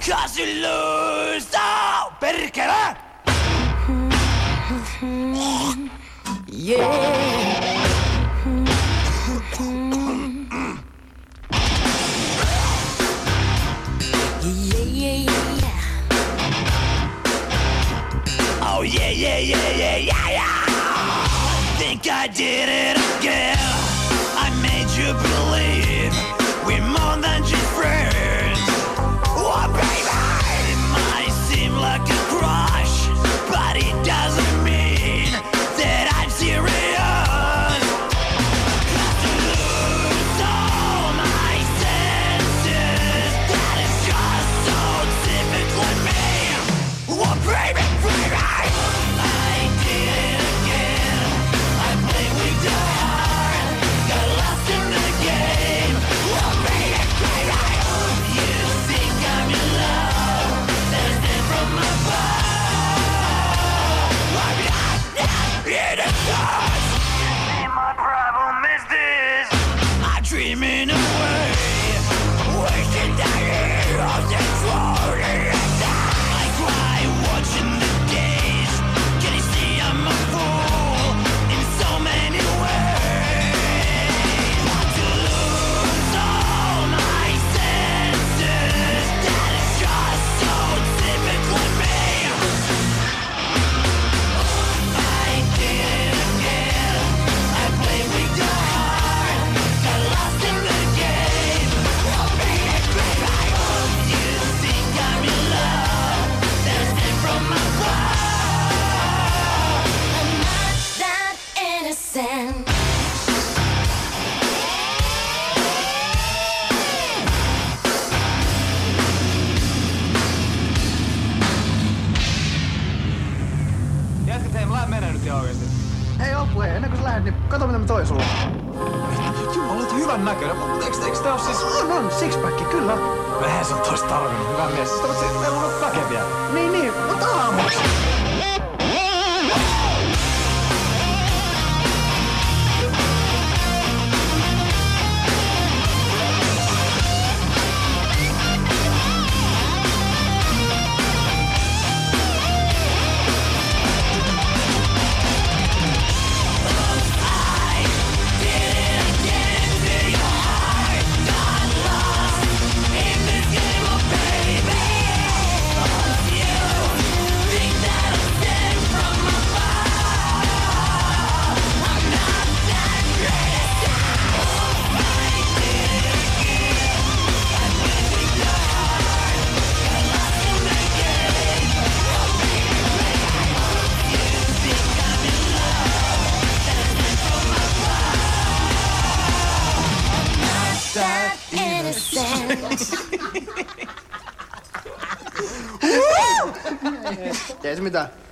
'cause you lose. Oh, perkele! Yeah. Oh yeah, yeah, yeah, yeah, yeah, yeah. Think I did it again. I made you believe we're more than just friends. Oh baby, it might seem like a crush, but it doesn't mean that I'm serious. 'Cause to lose all my senses, that is just so typically me. Oh baby, baby, I did it again. I played with your heart, got lost in the game. Oh baby, baby, you think I'm in love, there's it from above. I'm not in a touch. And my problem is this, I'm dreaming away, wishing that it was truly I cry watching the days. Can you see I'm a fool in so many ways? To lose all my senses, that is just so typically me. I did it again. I played with your heart, got lost in the game. Oh baby, baby, you think I'm in love, there's it from above. I'm not that innocent. Jätkät, hei, mä menen nyt ihan oikeesti. Hei Opwe, ennen kuin sä lähdet, niin kato mitä mä toin sulle. Jumala, olet hyvän näköinen. Eikö tää oo siis... On, sixpack, kyllä. Vähän se on tois tarvinnut. Hyvä mies. Siis meillä on väkeviä. Niin, mutta aamuksi. That innocent. Ei se mitään.